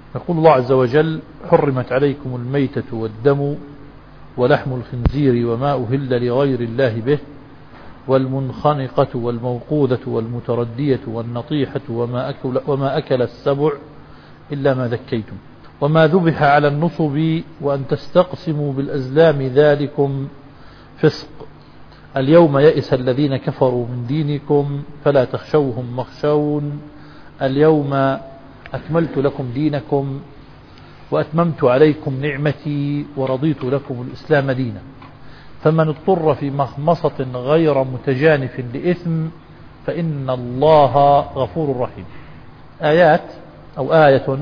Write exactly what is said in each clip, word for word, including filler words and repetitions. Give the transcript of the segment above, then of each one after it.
يقول الله عز وجل: حرمت عليكم الميتة والدم ولحم الخنزير وما أهل لغير الله به والمنخنقة والموقوذة والمتردية والنطيحة وما أكل, وما أكل السبع إلا ما ذكيتم وما ذبح على النصب وأن تستقسموا بالأزلام ذلكم فسق. اليوم يئس الذين كفروا من دينكم فلا تخشوهم واخشون اليوم أكملت لكم دينكم وأتممت عليكم نعمتي ورضيت لكم الإسلام دينا فمن اضطر في مخمصة غير متجانف لإثم فإن الله غفور رحيم. آيات أو آية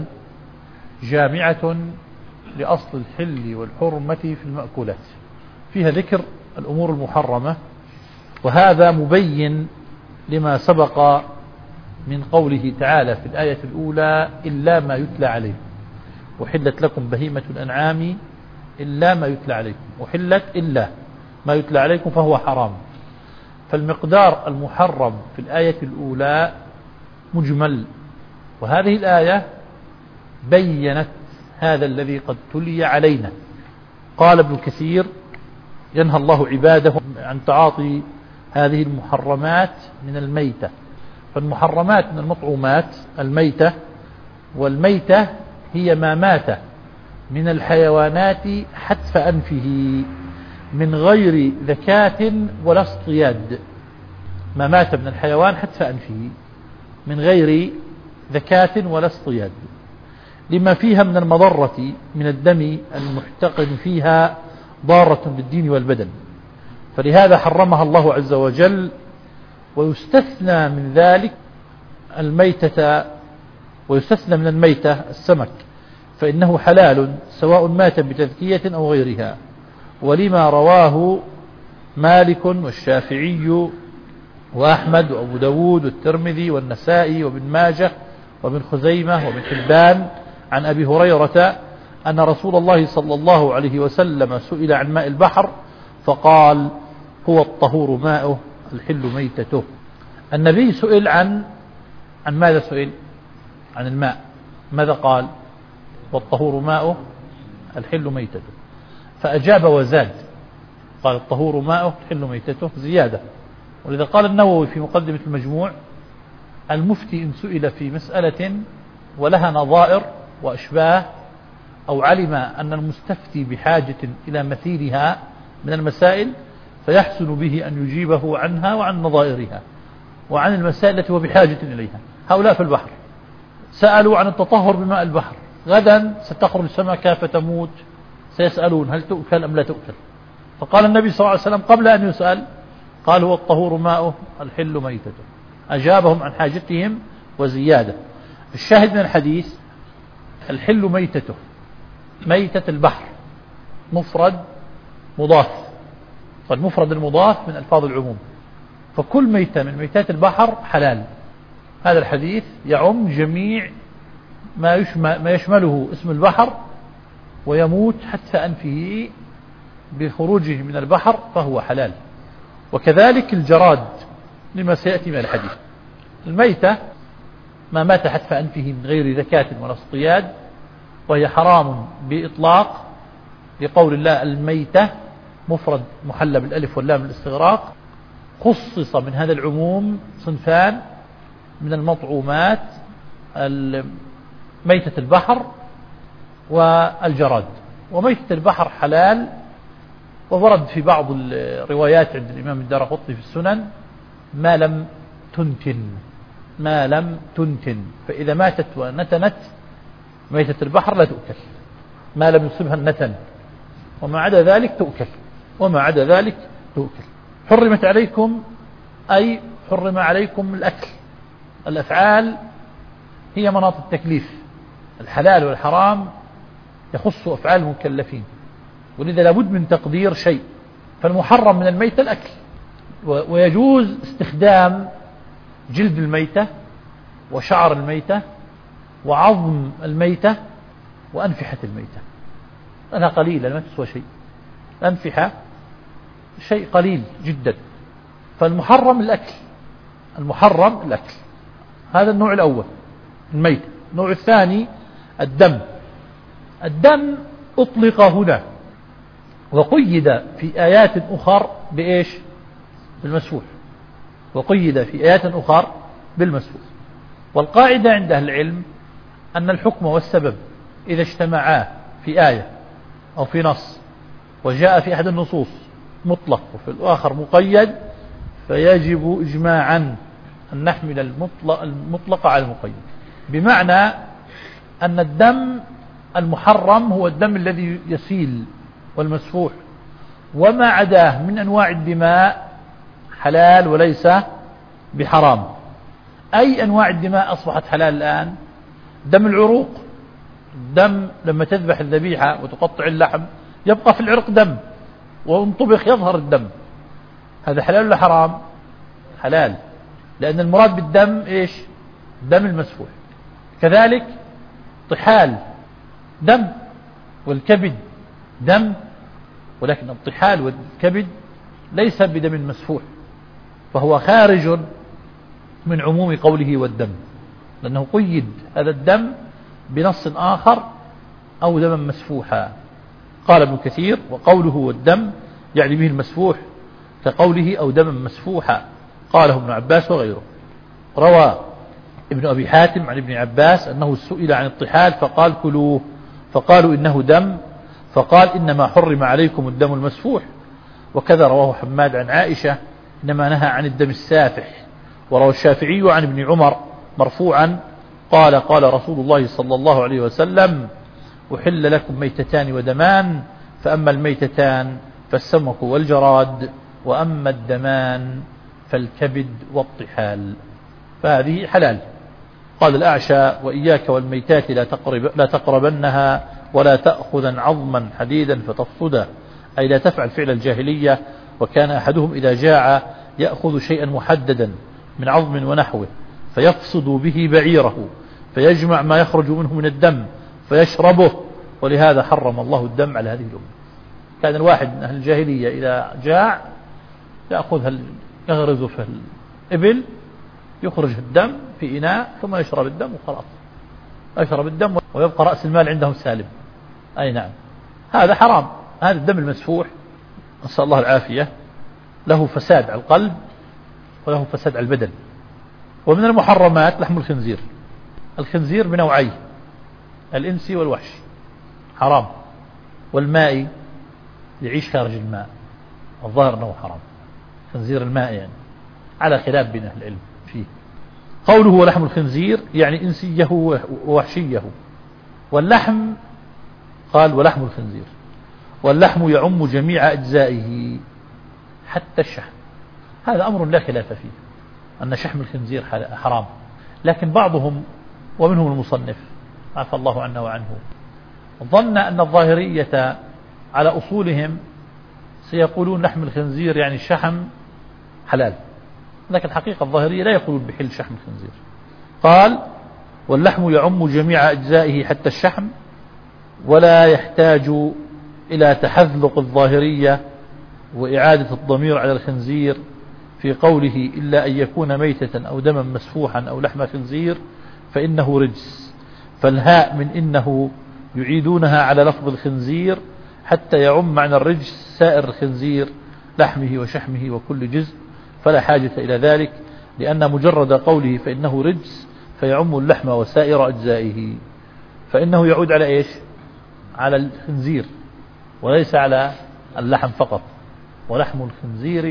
جامعة لأصل الحل والحرمة في المأكولات، فيها ذكر الأمور المحرمة، وهذا مبين لما سبق من قوله تعالى في الآية الأولى: إلا ما يتلى عليكم، وحلت لكم بهيمة الأنعام إلا ما يتلى عليكم، وحلت إلا ما يتلى عليكم فهو حرام. فالمقدار المحرم في الآية الأولى مجمل، وهذه الآية بيّنت هذا الذي قد تلي علينا. قال ابن كثير: ينهى الله عباده عن تعاطي هذه المحرمات من الميتة. فالمحرمات من المطعومات الميتة، والميتة هي ما مات من الحيوانات حتف أنفه من غير ذكاة ولا اصطياد. ما مات من الحيوان حتف أنفه من غير ذكاة ولا اصطياد، لما فيها من المضرة من الدم المحتقن فيها ضارة بالدين والبدن، فلهذا حرمها الله عز وجل. ويستثنى من ذلك الميتة، ويستثنى من الميتة السمك، فإنه حلال سواء مات بتذكية أو غيرها، ولما رواه مالك والشافعي وأحمد وأبو داود والترمذي والنسائي وابن ماجه وابن خزيمة وابن حبان عن أبي هريرة أن رسول الله صلى الله عليه وسلم سئل عن ماء البحر فقال: هو الطهور ماؤه الحل ميتته. النبي سئل عن عن ماذا سئل؟ عن الماء. ماذا قال؟ والطهور ماؤه الحل ميتته. فأجاب وزاد، قال: الطهور ماؤه الحل ميتته زيادة. ولذا قال النووي في مقدمة المجموع: المفتي إن سئل في مسألة ولها نظائر وأشباه أو علم أن المستفتي بحاجة إلى مثيلها من المسائل فيحسن به أن يجيبه عنها وعن نظائرها وعن المسائل التي هو بحاجة إليها. هؤلاء في البحر سألوا عن التطهر بماء البحر، غدا ستخرج سمكة فتموت، سيسألون: هل تؤكل أم لا تؤكل؟ فقال النبي صلى الله عليه وسلم قبل أن يسأل قال: هو الطهور ماؤه الحل ميتته. أجابهم عن حاجتهم وزيادة. الشاهد من الحديث: الحل ميتته، ميتة البحر مفرد مضاف، فالمفرد المضاف من ألفاظ العموم، فكل ميتة من ميتات البحر حلال. هذا الحديث يعم جميع ما يشمل ما يشمله اسم البحر ويموت حتى أنفه بخروجه من البحر فهو حلال. وكذلك الجراد لما سيأتي من الحديث. الميتة ما مات حتف أنفه من غير ذكاة ولا اصطياد، وهي حرام بإطلاق لقول الله: الميتة مفرد محلى بالألف واللام الاستغراق. خصص من هذا العموم صنفان من المطعومات: ميتة البحر والجراد. وميتة البحر حلال، وورد في بعض الروايات عند الإمام الدارقطني في السنن: ما لم تنتن، ما لم تنتن، فإذا ماتت ونتنت ميتة البحر لا تؤكل، ما لم يصبها النتن، وما عدا ذلك تؤكل، وما عدا ذلك تؤكل. حرمت عليكم أي حرم عليكم الأكل. الأفعال هي مناط التكليف، الحلال والحرام يخص أفعال المكلفين، ولذا لابد من تقدير شيء. فالمحرم من الميتة الأكل، ويجوز استخدام جلد الميتة وشعر الميتة وعظم الميتة وأنفحة الميتة، أنها قليلة ما تسوى شيء. الأنفحة شيء قليل جدا. فالمحرم الأكل، المحرم الأكل. هذا النوع الأول الميتة. النوع الثاني الدم. الدم أطلق هنا وقيد في آيات أخر بإيش؟ بالمسفوح، وقيد في آيات أخر بالمسفوح. والقاعدة عند أهل العلم أن الحكم والسبب إذا اجتمعا في آية أو في نص وجاء في أحد النصوص مطلق وفي الآخر مقيد، فيجب إجماعا أن نحمل المطلق, المطلق على المقيد، بمعنى أن الدم المحرم هو الدم الذي يسيل والمسفوح، وما عداه من أنواع الدماء حلال وليس بحرام. أي أنواع الدماء أصبحت حلال الآن؟ دم العروق، الدم لما تذبح الذبيحة وتقطع اللحم يبقى في العرق دم، وانطبخ يظهر الدم، هذا حلال ولا حرام؟ حلال، لأن المراد بالدم إيش؟ دم المسفوح. كذلك طحال دم، والكبد دم، ولكن الطحال والكبد ليس بدم مسفوح، فهو خارج من عموم قوله والدم، لأنه قيد هذا الدم بنص آخر أو دما مسفوحا. قال ابن كثير: وقوله والدم يعني به المسفوح كقوله أو دما مسفوحا، قاله ابن عباس وغيره. روى ابن أبي حاتم عن ابن عباس أنه سئل عن الطحال فقال: كلوه، فقالوا إنه دم، فقال: إنما حرم عليكم الدم المسفوح. وكذا رواه حماد عن عائشة إنما نهى عن الدم السافح. وروى الشافعي عن ابن عمر مرفوعا قال: قال رسول الله صلى الله عليه وسلم: أحل لكم ميتتان ودمان، فأما الميتتان فالسمك والجراد، وأما الدمان فالكبد والطحال، فهذه حلال. قال الأعشى: وإياك والميتات لا, تقرب لا تقربنها ولا تأخذا عظما حديدا فتفصدا، أي لا تفعل فعل الجاهلية. وكان أحدهم إذا جاع يأخذ شيئا محددا من عظم ونحوه فيفصد به بعيره فيجمع ما يخرج منه من الدم فيشربه، ولهذا حرم الله الدم على هذه الأمة. كان الواحد من أهل الجاهلية إذا جاع يأخذها يغرز في الإبل يخرج الدم في إناء ثم يشرب الدم وخلاص، يشرب الدم ويبقى رأس المال عندهم سالم. أي نعم، هذا حرام. هذا الدم المسفوح نسأل الله العافية له فساد على القلب وله فساد على البدن. ومن المحرمات لحم الخنزير. الخنزير بنوعين: الإنسي والوحشي حرام، والمائي يعيش خارج الماء، الظاهر أنه حرام. خنزير الماء يعني على خلاف بين أهل العلم فيه. قوله ولحم الخنزير يعني إنسيه ووحشيه. واللحم قال ولحم الخنزير، واللحم يعم جميع أجزائه حتى الشحم. هذا أمر لا خلاف فيه أن شحم الخنزير حرام، لكن بعضهم ومنهم المصنف عفى الله عنه وعنه ظن أن الظاهرية على أصولهم سيقولون لحم الخنزير يعني الشحم حلال، لكن حقيقة الظاهرية لا يقولون بحل شحم الخنزير. قال واللحم يعم جميع أجزائه حتى الشحم، ولا يحتاج إلى تحذلق الظاهرية وإعادة الضمير على الخنزير في قوله إلا أن يكون ميتة أو دما مسفوحا أو لحم خنزير فإنه رجس، فالهاء من إنه يعيدونها على لفظ الخنزير حتى يعم معنى الرجس سائر الخنزير لحمه وشحمه وكل جزء، فلا حاجة إلى ذلك، لأن مجرد قوله فإنه رجس فيعم اللحم وسائر أجزائه، فإنه يعود على إيش؟ على الخنزير وليس على اللحم فقط. ولحم الخنزير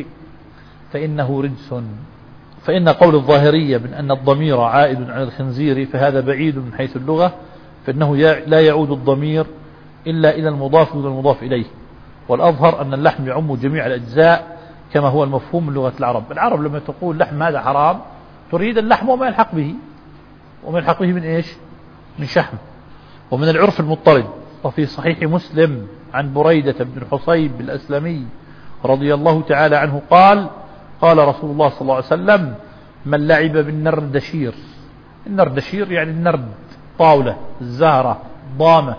فإنه رجس. فإن قول الظاهرية من أن الضمير عائد على الخنزير فهذا بعيد من حيث اللغة، فإنه لا يعود الضمير إلا إلى المضاف دون المضاف إليه. والأظهر أن اللحم يعم جميع الأجزاء كما هو المفهوم من لغة العرب. العرب لما تقول لحم هذا حرام تريد اللحم وما يلحق به، وما يلحق به من إيش؟ من شحم. ومن العرف المضطرد. وفي صحيح مسلم عن بريدة بن حصيب الأسلمي رضي الله تعالى عنه قال قال رسول الله صلى الله عليه وسلم من لعب بالنردشير. النردشير يعني النرد، طاولة، الزهرة، ضامة،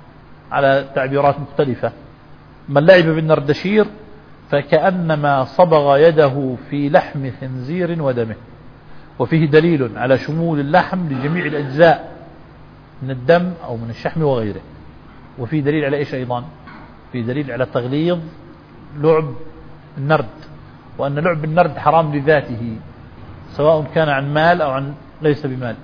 على تعبيرات مختلفة. من لعب بالنردشير فكأنما صبغ يده في لحم خنزير ودمه. وفيه دليل على شمول اللحم لجميع الأجزاء من الدم أو من الشحم وغيره. وفي دليل على إيش أيضا؟ في دليل على تغليظ لعب النرد، وأن لعب النرد حرام لذاته سواء كان عن مال أو عن ليس بمال.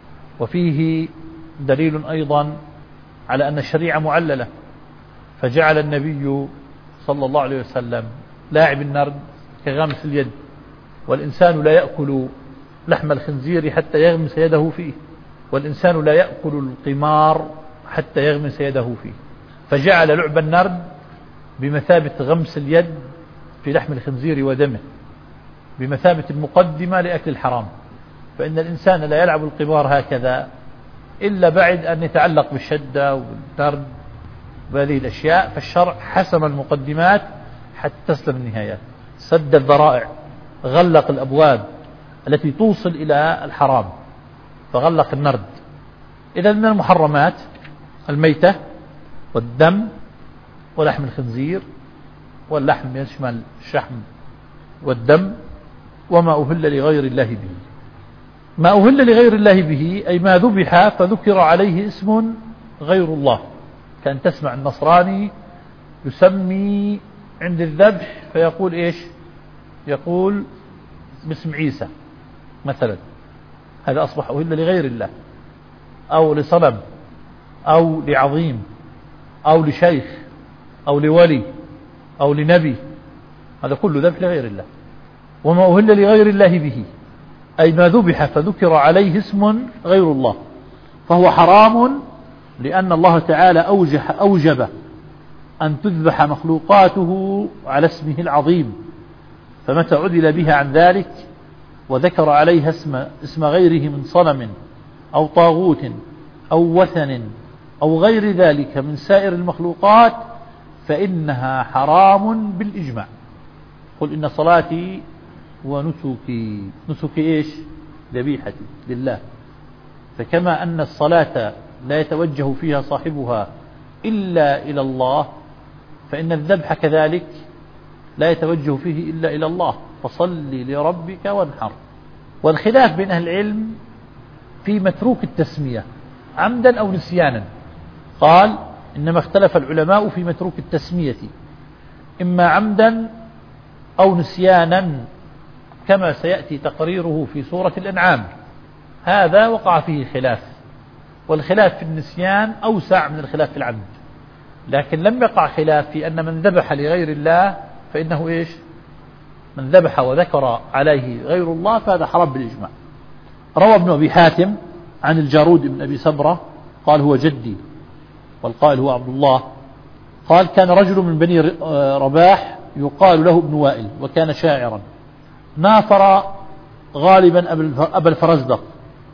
وفيه دليل أيضا على أن الشريعة معللة، فجعل النبي صلى الله عليه وسلم لاعب النرد كغامس اليد، والإنسان لا يأكل لحم الخنزير حتى يغمس يده فيه، والإنسان لا يأكل القمار حتى يغمس يده فيه، فجعل لعب النرد بمثابة غمس اليد في لحم الخنزير ودمه، بمثابة المقدمة لأكل الحرام. فإن الإنسان لا يلعب القمار هكذا إلا بعد أن يتعلق بالشدة والنرد وهذه الأشياء، فالشرع حسم المقدمات حتى تسلم النهايات، سد الذرائع، غلق الأبواب التي توصل إلى الحرام، فغلق النرد. إذا من المحرمات الميتة والدم ولحم الخنزير، واللحم يشمل الشحم والدم، وما أهل لغير الله به. ما أهل لغير الله به أي ما ذبح فذكر عليه اسم غير الله، كأن تسمع النصراني يسمي عند الذبح فيقول إيش؟ يقول باسم عيسى مثلا، هذا أصبح أهل لغير الله، أو لصنم أو لعظيم أو لشيخ أو لولي أو لنبي، هذا كله ذبح لغير الله. وما أهل لغير الله به أي ما ذبح فذكر عليه اسم غير الله، فهو حرام لأن الله تعالى أوجح أوجب أن تذبح مخلوقاته على اسمه العظيم، فمتى عدل بها عن ذلك وذكر عليها اسم, اسم غيره من صنم أو طاغوت أو وثن أو غير ذلك من سائر المخلوقات فإنها حرام بالإجماع. قل إن صلاتي ونسكي، نسكي إيش؟ ذبيحتي لله. فكما أن الصلاة لا يتوجه فيها صاحبها إلا إلى الله، فإن الذبح كذلك لا يتوجه فيه إلا إلى الله، فصل لربك وانحر. والخلاف بين أهل العلم في متروك التسمية عمدا أو نسيانا، قال إنما اختلف العلماء في متروك التسمية إما عمدا أو نسيانا، كما سيأتي تقريره في سورة الأنعام. هذا وقع فيه خلاف، والخلاف في النسيان أوسع من الخلاف في العمد، لكن لم يقع خلاف في أن من ذبح لغير الله فإنه إيش؟ من ذبح وذكر عليه غير الله فهذا حرام بالإجماع. روى ابن أبي حاتم عن الجارود بن أبي سبرة قال هو جدي، والقائل هو عبد الله، قال كان رجل من بني رباح يقال له ابن وائل وكان شاعرا، نافر غالبا أبا الفرزدق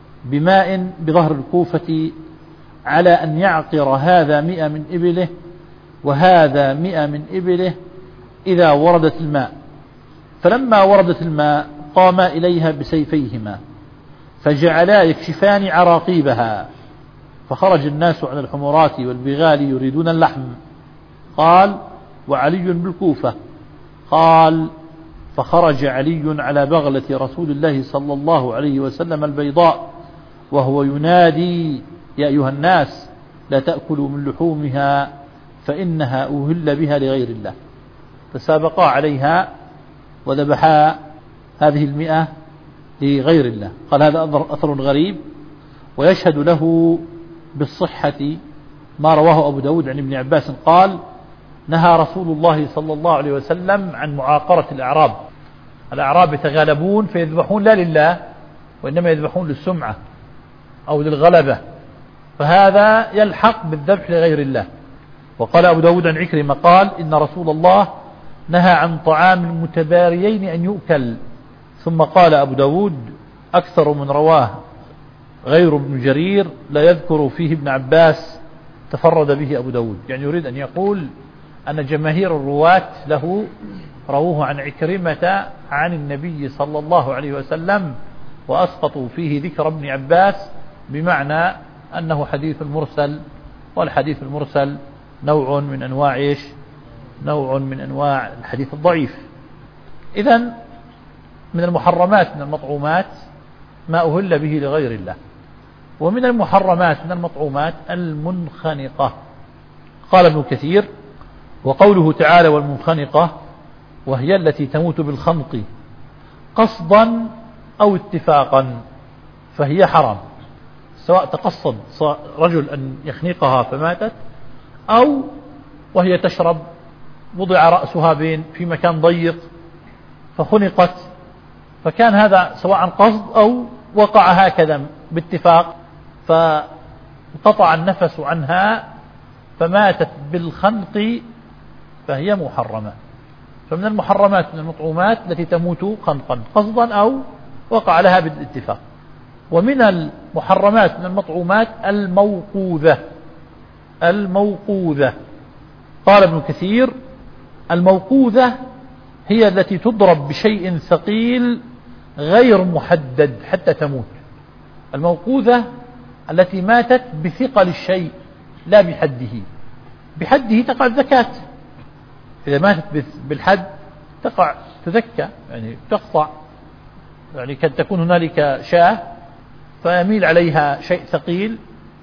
بماء بظهر الكوفة على أن يعقر هذا مئة من إبله وهذا مئة من إبله إذا وردت الماء، فلما وردت الماء قاما إليها بسيفيهما فجعلا يكشفان عراقيبها، فخرج الناس عن الحمرات والبغال يريدون اللحم. قال وعلي بالكوفة، قال فخرج علي على بغلة رسول الله صلى الله عليه وسلم البيضاء وهو ينادي يا أيها الناس لا تأكلوا من لحومها فإنها أهل بها لغير الله، فسابقا عليها وذبحا هذه المئة لغير الله. قال هذا أثر غريب، ويشهد له بالصحة ما رواه أبو داود عن ابن عباس قال نهى رسول الله صلى الله عليه وسلم عن معاقرة الأعراب. الأعراب يتغالبون فيذبحون لا لله وإنما يذبحون للسمعة أو للغلبة، فهذا يلحق بالذبح لغير الله. وقال أبو داود عن عكرمة قال إن رسول الله نهى عن طعام المتباريين أن يؤكل. ثم قال أبو داود أكثر من رواه غير ابن جرير لا يذكر فيه ابن عباس تفرد به أبو داود، يعني يريد أن يقول أن جماهير الرواة له رووه عن عكرمة عن النبي صلى الله عليه وسلم وأسقطوا فيه ذكر ابن عباس، بمعنى أنه حديث مرسل، والحديث المرسل نوع من أنواع إيش؟ نوع من أنواع الحديث الضعيف. إذن من المحرمات من المطعومات ما أهل به لغير الله، ومن المحرمات من المطعومات المنخنقة. قال ابن كثير: وقوله تعالى والمنخنقة وهي التي تموت بالخنق قصدا أو اتفاقا فهي حرام، سواء تقصد رجل أن يخنقها فماتت، أو وهي تشرب وضع رأسها بين في مكان ضيق فخنقت، فكان هذا سواء قصد أو وقع هكذا باتفاق فانقطع النفس عنها فماتت بالخنق فهي محرمة. فمن المحرمات من المطعومات التي تموت خنقا قصدا أو وقع لها بالاتفاق. ومن المحرمات من المطعومات الموقوذة. الموقوذة قال ابن كثير: الموقوذة هي التي تضرب بشيء ثقيل غير محدد حتى تموت. الموقوذة التي ماتت بثقل الشيء لا بحده. بحده تقع الزكاة، إذا ماتت بالحد تقع تزكى، يعني تقطع، يعني قد تكون هنالك شاة فيميل عليها شيء ثقيل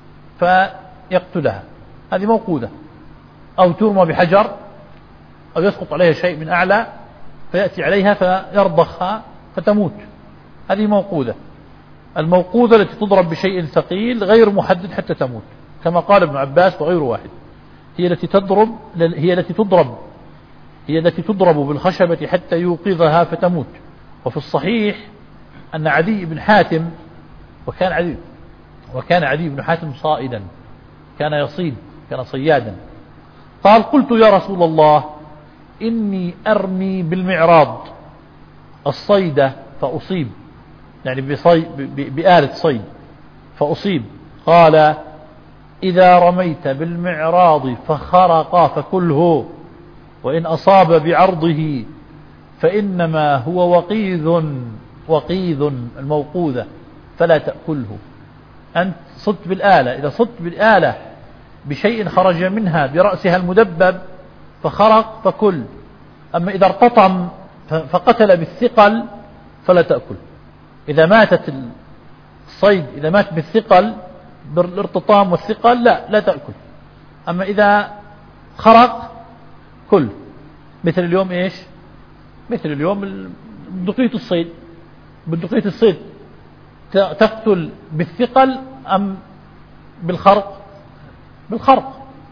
فيقتلها، هذه موقوذة. أو ترمى بحجر أو يسقط عليها شيء من أعلى فيأتي عليها فيرضخها فتموت، هذه موقوذة. الموقوذة التي تضرب بشيء ثقيل غير محدد حتى تموت، كما قال ابن عباس وغير واحد، هي التي تضرب هي التي تضرب هي التي تضرب بالخشبة حتى يوقظها فتموت. وفي الصحيح أن عدي بن حاتم، وكان عدي وكان عدي بن حاتم صائدا، كان يصيد، كان صيادا، قال: قلت يا رسول الله إني أرمي بالمعراض الصيدة فأصيب، يعني بآلة صيد فأصيب. قال: إذا رميت بالمعراض فخرق فكله، وإن أصاب بعرضه فإنما هو وقيذ وقيذ الموقوذة فلا تأكله. أنت صدت بالآلة، إذا صدت بالآلة بشيء خرج منها برأسها المدبب فخرق فكل، أما إذا ارتطم فقتل بالثقل فلا تأكل. إذا ماتت الصيد إذا مات بالثقل بالارتطام والثقل لا لا تأكل، أما إذا خرق كل. مثل اليوم إيش؟ مثل اليوم بندقية الصيد، بندقية الصيد تقتل بالثقل أم بالخرق؟ بالخرق.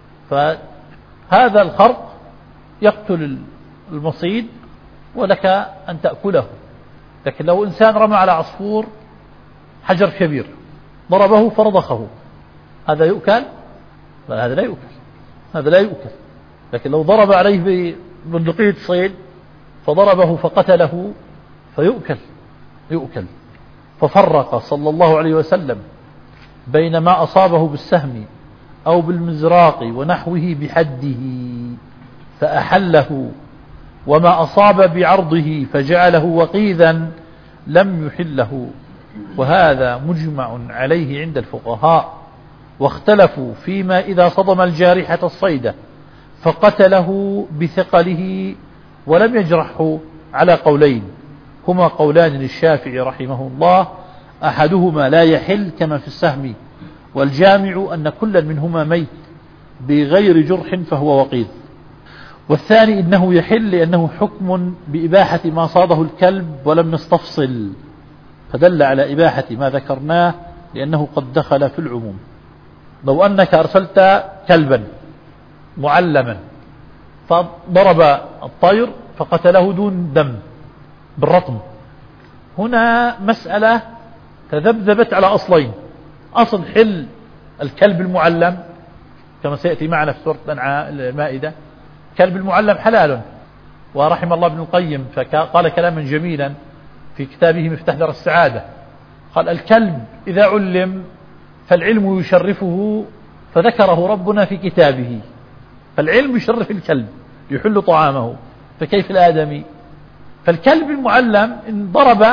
فهذا الخرق يقتل المصيد ولك أن تأكله. لكن لو إنسان رمى على عصفور حجر كبير ضربه فرضخه، هذا يؤكل؟ لا، هذا لا يؤكل، هذا لا يؤكل. لكن لو ضرب عليه ببندقية صيد فضربه فقتله فيؤكل، يؤكل. ففرق صلى الله عليه وسلم بين ما أصابه بالسهم أو بالمزراق ونحوه بحده فأحله، وما أصاب بعرضه فجعله وقيذا لم يحله، وهذا مجمع عليه عند الفقهاء. واختلفوا فيما إذا صدم الجارحة الصيدة فقتله بثقله ولم يجرحه على قولين، هما قولان للشافعي رحمه الله، أحدهما لا يحل كما في السهم، والجامع أن كل منهما ميت بغير جرح فهو وقيذ. والثاني إنه يحل لأنه حكم بإباحة ما صاده الكلب ولم نستفصل، فدل على إباحة ما ذكرناه لأنه قد دخل في العموم. لو أنك أرسلت كلبا معلما فضرب الطير فقتله دون دم بالرطم، هنا مسألة تذبذبت على أصلين: أصل حل الكلب المعلم كما سيأتي معنا في سورة المائدة، كلب المعلم حلال. ورحم الله ابن القيم فقال كلاما جميلا في كتابه مفتاح دار السعادة، قال: الكلب إذا علم فالعلم يشرفه، فذكره ربنا في كتابه، فالعلم يشرف الكلب يحل طعامه، فكيف الآدمي؟ فالكلب المعلم إن ضرب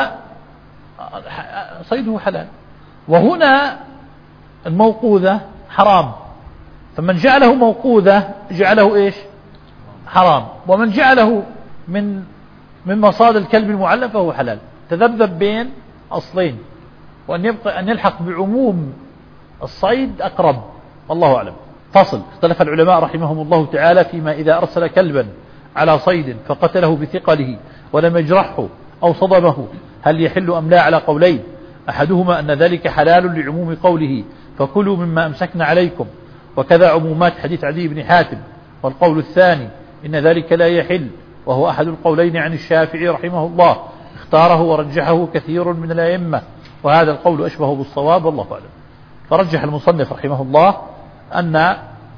صيده حلال. وهنا الموقوذة حرام، فمن جعله موقوذة جعله إيش؟ حرام. ومن جعله من من مصاد الكلب المعلم فهو حلال. تذبذب بين أصلين، وأن يبقى أن يلحق بعموم الصيد أقرب، والله أعلم. فصل. اختلف العلماء رحمهم الله تعالى فيما إذا أرسل كلبا على صيد فقتله بثقله ولم يجرحه أو صدمه هل يحل أم لا، على قولين: أحدهما أن ذلك حلال لعموم قوله فكلوا مما أمسكن عليكم، وكذا عمومات حديث عدي بن حاتم. والقول الثاني إن ذلك لا يحل، وهو أحد القولين عن الشافعي رحمه الله، اختاره ورجحه كثير من الأئمة، وهذا القول أشبه بالصواب والله أعلم. فرجح المصنف رحمه الله أن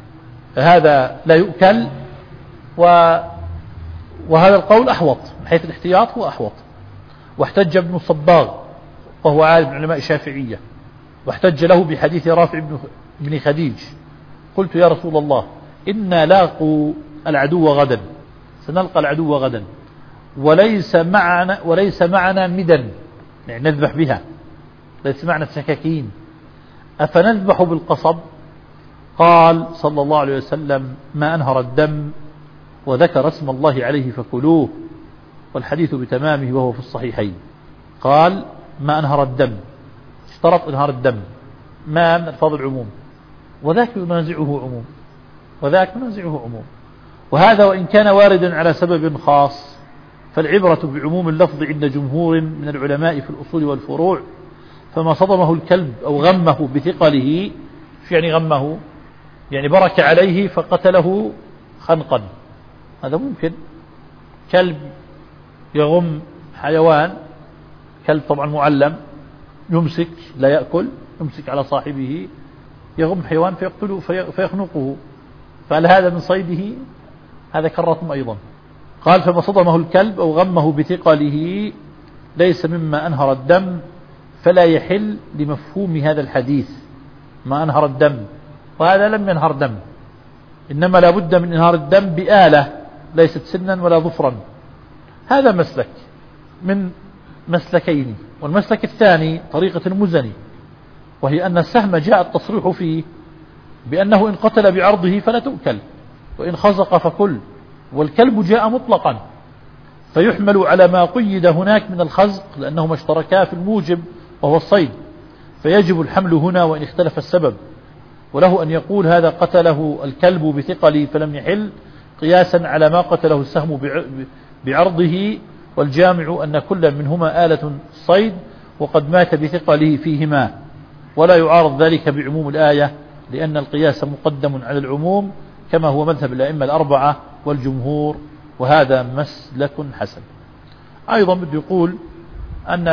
هذا لا يؤكل، و وهذا القول أحوط من حيث الاحتياط، هو أحوط. واحتج ابن الصباغ وهو عالم من علماء الشافعية، واحتج له بحديث رافع بن خديج: قلت يا رسول الله إنا لاقوا العدو غدا، سنلقى العدو غدا، وليس معنا وليس معنا مدن، يعني نذبح بها، ليس معنا سكاكين، أفنذبح بالقصب؟ قال صلى الله عليه وسلم: ما أنهر الدم وذكر اسم الله عليه فكلوه. والحديث بتمامه وهو في الصحيحين. قال: ما أنهر الدم، اشترط إنهار الدم، ما من ألفاظ العموم، وذاك ينازعه عموم، وذاك ينازعه عموم. وهذا وإن كان واردا على سبب خاص، فالعبرة بعموم اللفظ عند جمهور من العلماء في الأصول والفروع. فما صدمه الكلب أو غمه بثقله، شو يعني غمه؟ يعني برك عليه فقتله خنقا، هذا ممكن. كلب يغم حيوان، كلب طبعا معلم، يمسك لا يأكل، يمسك على صاحبه، يغم حيوان فيقتله فيخنقه، فهل هذا من صيده؟ هذا كالرطم أيضا. قال: فما صدمه الكلب أو غمه بثقله ليس مما أنهر الدم، فلا يحل لمفهوم هذا الحديث ما أنهر الدم، وهذا لم ينهر دم، إنما لا بد من إنهار الدم بآلة ليست سنا ولا ظفرا. هذا مسلك من مسلكين. والمسلك الثاني طريقة المزني، وهي أن السهم جاء التصريح فيه بأنه إن قتل بعرضه فلا تؤكل، وإن خزق فكل. والكلب جاء مطلقا، فيحمل على ما قيد هناك من الخزق، لأنهما اشتركا في الموجب وهو الصيد، فيجب الحمل هنا وإن اختلف السبب. وله أن يقول هذا قتله الكلب بثقله فلم يحل، قياسا على ما قتله السهم بعرضه، والجامع أن كل منهما آلة الصيد وقد مات بثقله فيهما، ولا يعارض ذلك بعموم الآية، لأن القياس مقدم على العموم كما هو مذهب الأئمة الأربعة والجمهور، وهذا مسلك حسن. أيضا بده يقول أن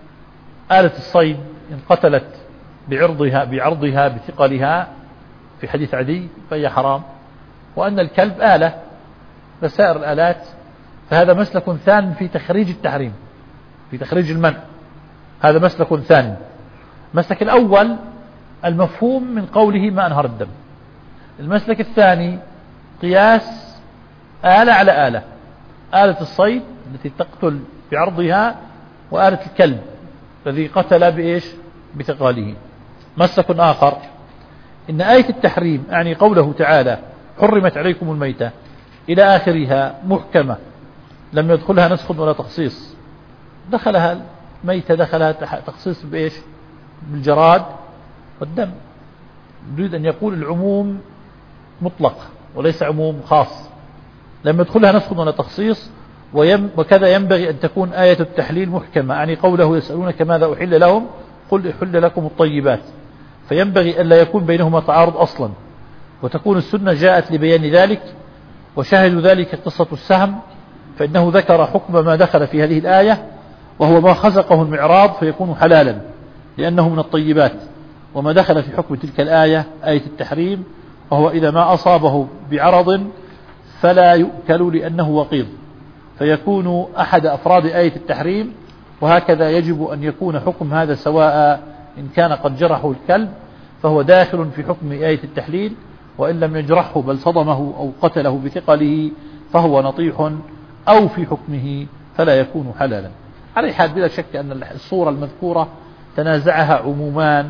آلة الصيد إن قتلت بعرضها بعرضها بثقلها في حديث عدي فهي حرام، وأن الكلب آلة بسائر الآلات، فهذا مسلك ثاني في تخريج التحريم، في تخريج المنع، هذا مسلك ثاني. المسلك الأول المفهوم من قوله ما أنهر الدم. المسلك الثاني قياس آلة على آلة، آلة الصيد التي تقتل بعرضها، وآلة الكلب الذي قتل بإيش؟ بثقاله. مسلك آخر إن آية التحريم، يعني قوله تعالى حرمت عليكم الميتة إلى آخرها محكمة، لم يدخلها نسخ ولا تخصيص، دخلها الميتة دخلها تخصيص بإيش؟ بالجراد والدم. يريد أن يقول العموم مطلق وليس عموم خاص، لم يدخلها نسخ ولا تخصيص. وكذا ينبغي أن تكون آية التحليل محكمة، يعني قوله يسألونك ماذا أحل لهم قل أحل لكم الطيبات، فينبغي أن لا يكون بينهما تعارض أصلا، وتكون السنة جاءت لبيان ذلك. وشاهد ذلك قصة السهم، فإنه ذكر حكم ما دخل في هذه الآية، وهو ما خزقه المعراض فيكون حلالا لأنه من الطيبات، وما دخل في حكم تلك الآية آية التحريم، وهو إذا ما أصابه بعرض فلا يؤكل لأنه وقيض، فيكون أحد أفراد آية التحريم. وهكذا يجب أن يكون حكم هذا، سواء إن كان قد جرحه الكلب فهو داخل في حكم آية التحليل، وإن لم يجرحه بل صدمه أو قتله بثقله فهو نطيح أو في حكمه فلا يكون حلالا. على حال بلا شك أن الصورة المذكورة تنازعها عمومان،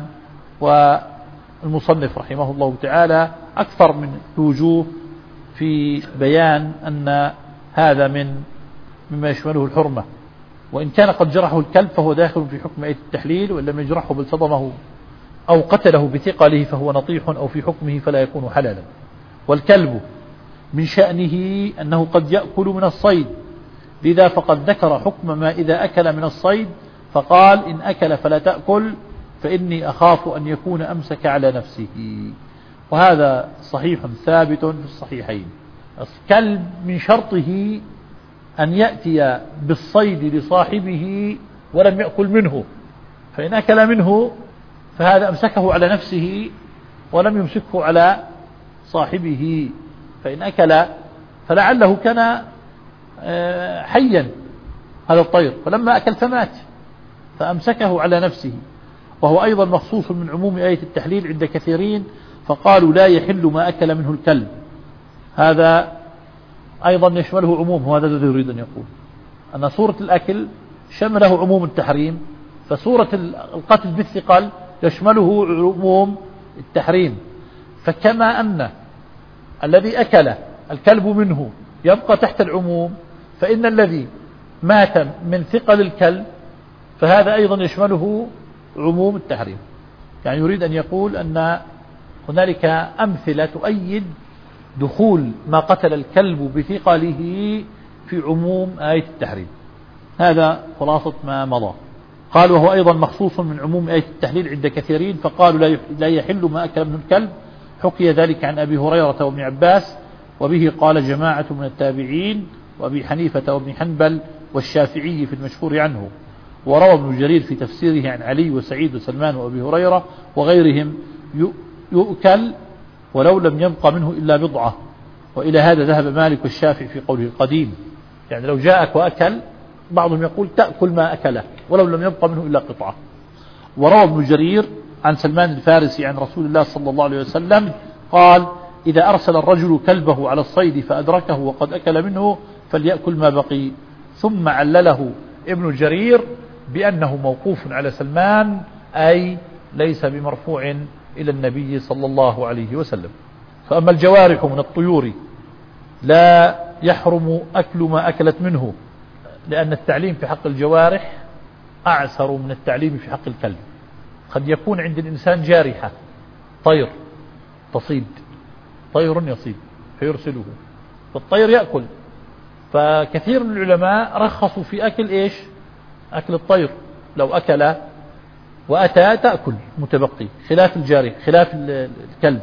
والمصنف رحمه الله تعالى أكثر من وجوه في بيان أن هذا من مما يشمله الحرمة، وإن كان قد جرحه الكلب فهو داخل في حكم آية التحليل، وإن لم يجرحه بل صدمه أو قتله بثقله فهو نطيح أو في حكمه فلا يكون حلالا. والكلب من شأنه أنه قد يأكل من الصيد، لذا فقد ذكر حكم ما إذا أكل من الصيد فقال إن أكل فلا تأكل فإني أخاف أن يكون أمسك على نفسه. وهذا صحيح ثابت في الصحيحين. الكلب من شرطه أن يأتي بالصيد لصاحبه ولم يأكل منه، فإن أكل منه فهذا أمسكه على نفسه ولم يمسكه على صاحبه، فإن أكل فلعله كان حيا هذا الطير فلما أكل فمات فأمسكه على نفسه. وهو أيضا مخصوص من عموم آية التحليل عند كثيرين، فقالوا لا يحل ما أكل منه الكلب. هذا أيضا يشمله عموم، وهذا الذي يريد أن يقول أن سورة الأكل شمله عموم التحريم، فسورة القتل بالثقل يشمله عموم التحريم. فكما أن الذي أكل الكلب منه يبقى تحت العموم، فإن الذي مات من ثقل الكلب فهذا أيضا يشمله عموم التحريم. يعني يريد أن يقول أن هنالك أمثلة تؤيد دخول ما قتل الكلب بثقله في عموم آية التحريم. هذا خلاصة ما مضى. قال وهو أيضا مخصوص من عموم آية التحليل عند كثيرين، فقالوا لا يحل ما أكل منه الكلب. حكي ذلك عن أبي هريرة وابن عباس، وبه قال جماعة من التابعين وأبي حنيفة وابن حنبل والشافعي في المشهور عنه. وروى ابن جرير في تفسيره عن علي وسعيد وسلمان وأبي هريرة وغيرهم يؤكل ولو لم يبق منه إلا بضعة. وإلى هذا ذهب مالك والشافعي في قوله القديم، يعني لو جاءك وأكل بعضهم يقول تأكل ما أكله ولو لم يبق منه إلا قطعة. وروى ابن جرير عن سلمان الفارسي عن رسول الله صلى الله عليه وسلم قال إذا أرسل الرجل كلبه على الصيد فأدركه وقد أكل منه فليأكل ما بقي. ثم علله ابن جرير بأنه موقوف على سلمان، أي ليس بمرفوع إلى النبي صلى الله عليه وسلم. فأما الجوارح من الطيور لا يحرم أكل ما أكلت منه، لأن التعليم في حق الجوارح أعسر من التعليم في حق الكلب. قد يكون عند الإنسان جارحة طير تصيد، طير يصيد فيرسله، فالطير يأكل. فكثير من العلماء رخصوا في أكل إيش؟ أكل الطير، لو أكل وأتى تأكل متبقي، خلاف الجارح خلاف الكلب.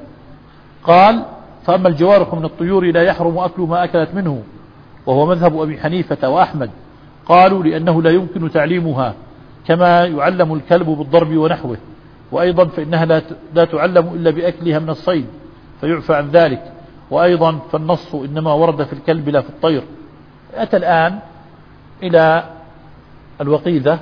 قال فأما الجوارح من الطيور لا يحرم أكل ما أكلت منه، وهو مذهب أبي حنيفة وأحمد. قالوا لأنه لا يمكن تعليمها كما يعلم الكلب بالضرب ونحوه، وأيضا فإنها لا تعلم إلا بأكلها من الصيد فيعفى عن ذلك. وأيضا فالنص إنما ورد في الكلب لا في الطير. أتى الآن إلى الوقيذة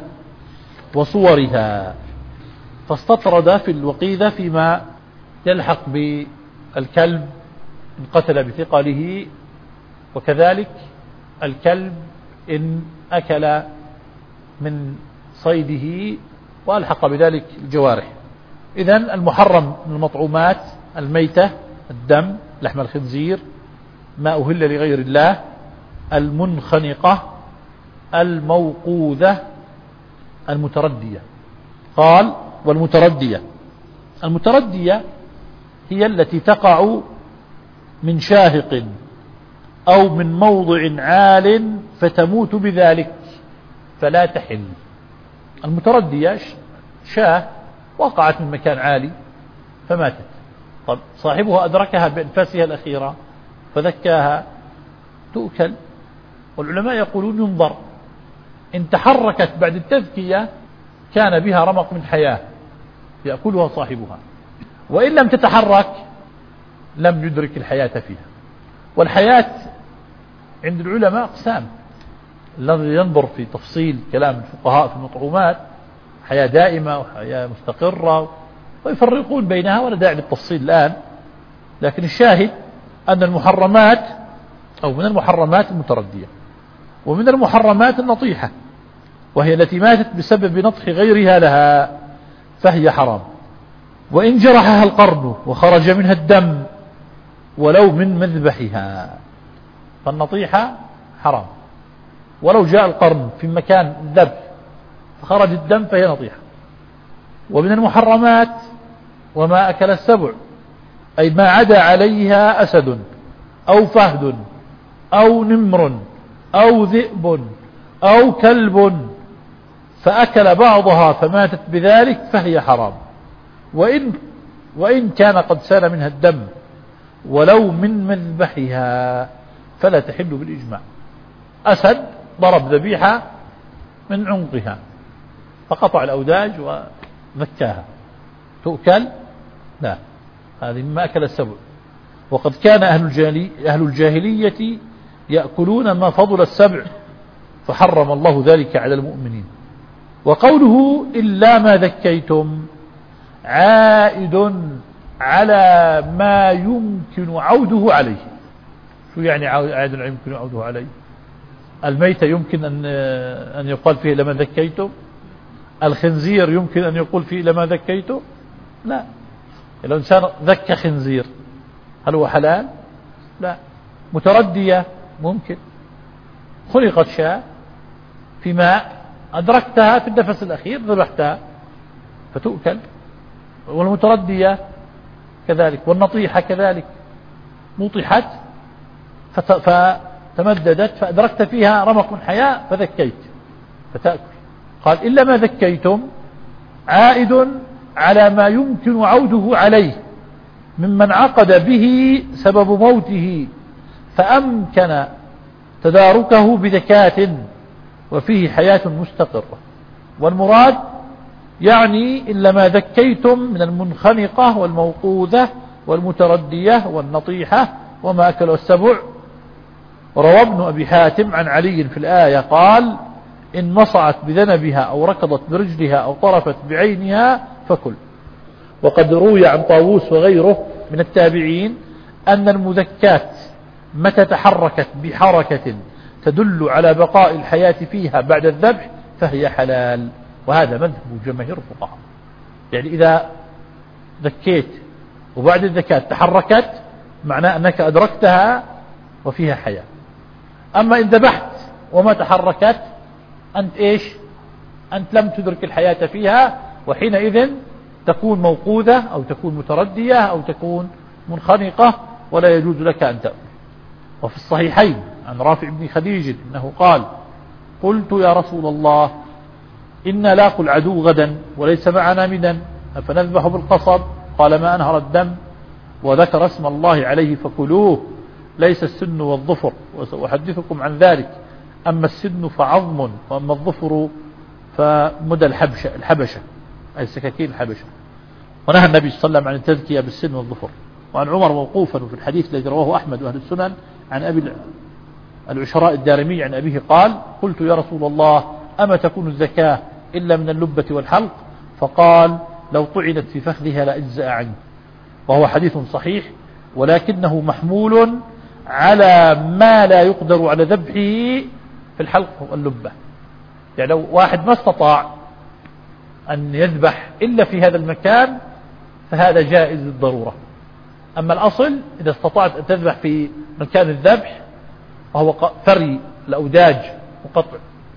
وصورها، فاستطرد في الوقيذة فيما يلحق بالكلب إن قتل بثقله، وكذلك الكلب إن أكل من صيده، وألحق بذلك الجوارح. إذن المحرم من المطعومات الميتة، الدم، لحم الخنزير، ما أهل لغير الله، المنخنقة، الموقوذة، المتردية. قال والمتردية، المتردية هي التي تقع من شاهق أو من موضع عال فتموت بذلك فلا تحل. المتردية شاة وقعت من مكان عالي فماتت، طب صاحبها أدركها بأنفاسها الأخيرة فذكاها، تؤكل. والعلماء يقولون ينظر إن تحركت بعد التذكية كان بها رمق من حياة يأكلها صاحبها، وإن لم تتحرك لم يدرك الحياة فيها. والحياة عند العلماء أقسام، الذي ينظر في تفصيل كلام الفقهاء في المطعومات حياة دائمة وحياة مستقرة، ويفرقون بينها ولا داعي للتفصيل الآن. لكن الشاهد أن المحرمات أو من المحرمات المتردية، ومن المحرمات النطيحة، وهي التي ماتت بسبب نطح غيرها لها فهي حرام. وإن جرحها القرن وخرج منها الدم ولو من مذبحها، فالنطيحة حرام ولو جاء القرن في مكان الذبح فخرج الدم فهي نطيحة. ومن المحرمات وما أكل السبع، أي ما عدا عليها أسد أو فهد أو نمر أو ذئب أو كلب فأكل بعضها فماتت بذلك فهي حرام، وإن, وإن كان قد سال منها الدم ولو من مذبحها فلا تحل بالإجماع. أسد ضرب ذبيحة من عنقها فقطع الأوداج وذكاها، تؤكل؟ لا، هذه مما أكل السبع. وقد كان أهل, الجاهلي أهل الجاهلية يأكلون ما فضل السبع فحرم الله ذلك على المؤمنين. وقوله إلا ما ذكيتم عائد على ما يمكن عوده عليه. شو يعني عائد يمكن عوده عليه؟ الميتة يمكن أن أن يقال فيه لما ذكيتم؟ الخنزير يمكن أن يقول فيه لما ذكيتم؟ لا. لو إنسان ذكى خنزير هل هو حلال؟ لا. متردية ممكن، خلقت شاة في ماء أدركتها في النفس الأخير ذبحتها فتؤكل، والمتردية كذلك، والنطيحة كذلك نطحت فتمددت فأدركت فيها رمق حياة فذكيت فتأكل. قال إلا ما ذكيتم عائد على ما يمكن عوده عليه ممن عقد به سبب موته فأمكن تداركه بذكاة وفيه حياة مستقرة. والمراد يعني إلا ما ذكيتم من المنخنقة والموقوذة والمتردية والنطيحة وما أكله السبع. روى ابن أبي حاتم عن علي في الآية قال إن نصعت بذنبها أو ركضت برجلها أو طرفت بعينها فكل. وقد روي عن طاووس وغيره من التابعين أن المذكات متى تحركت بحركة تدل على بقاء الحياة فيها بعد الذبح فهي حلال، وهذا مذهب جماهير الفقهاء. يعني إذا ذكيت وبعد الذكاة تحركت معناه أنك أدركتها وفيها حياة. أما إن ذبحت وما تحركت أنت إيش؟ أنت لم تدرك الحياة فيها، وحينئذ تكون موقوذة أو تكون متردية أو تكون منخنقة ولا يجوز لك أن تأكل. وفي الصحيحين عن رافع بن خديج إنه قال قلت يا رسول الله إنا لاقوا العدو غدا وليس معنا منا أفنذبح بالقصب؟ قال ما أنهر الدم وذكر اسم الله عليه فكلوه، ليس السن والظفر وسأحدثكم عن ذلك، أما السن فعظم وأما الظفر فمدى الحبشة, الحبشة أي سكاكين الحبشة. ونهى النبي صلى الله عليه وسلم عن التذكية بالسن والظفر. وعن عمر موقوفا في الحديث الذي رواه أحمد وأهل السنن عن أبي العشراء الدارمي عن أبيه قال قلت يا رسول الله أما تكون الزكاة إلا من اللبة والحلق؟ فقال لو طعنت في فخذها لأجزأ عنه. وهو حديث صحيح ولكنه محمول على ما لا يقدر على ذبحه في الحلق واللبة. يعني لو واحد ما استطاع أن يذبح إلا في هذا المكان فهذا جائز للضرورة. أما الأصل إذا استطعت أن تذبح في مكان الذبح وهو فري الأوداج وقطع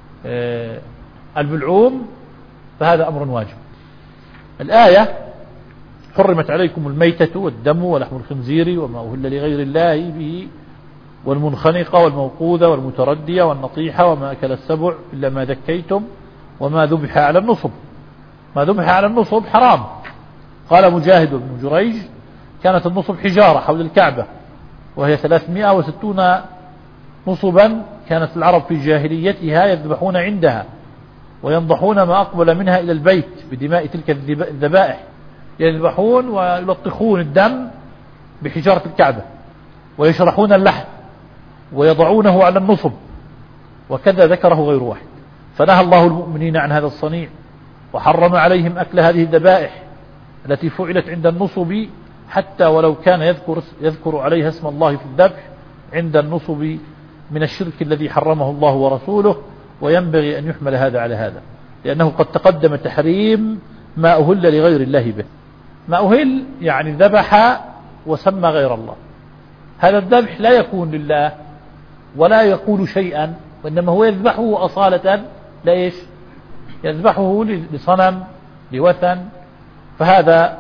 البلعوم فهذا أمر واجب. الآية حرمت عليكم الميتة والدم ولحم الخنزير وما أهل لغير الله به والمنخنقة والموقوذة والمتردية والنطيحة وما أكل السبع إلا ما ذكيتم وما ذبح على النصب. ما ذبح على النصب حرام. قال مجاهد بن جريج كانت النصب حجارة حول الكعبة وهي ثلاثمائة وستون نصبا، كانت العرب في جاهليتها يذبحون عندها وينضحون ما أقبل منها إلى البيت بدماء تلك الذبائح، يذبحون ويلطخون الدم بحجارة الكعبة ويشرحون اللحم ويضعونه على النصب، وكذا ذكره غير واحد. فنهى الله المؤمنين عن هذا الصنيع وحرم عليهم أكل هذه الذبائح التي فعلت عند النصب حتى ولو كان يذكر, يذكر عليها اسم الله في الذبح عند النصب من الشرك الذي حرمه الله ورسوله. وينبغي أن يحمل هذا على هذا لأنه قد تقدم تحريم ما أهل لغير الله به. ما أهل يعني ذبح وسمى غير الله، هذا الذبح لا يكون لله ولا يقول شيئا وإنما هو يذبحه أصالة لإيش؟ يذبحه لصنم لوثن، فهذا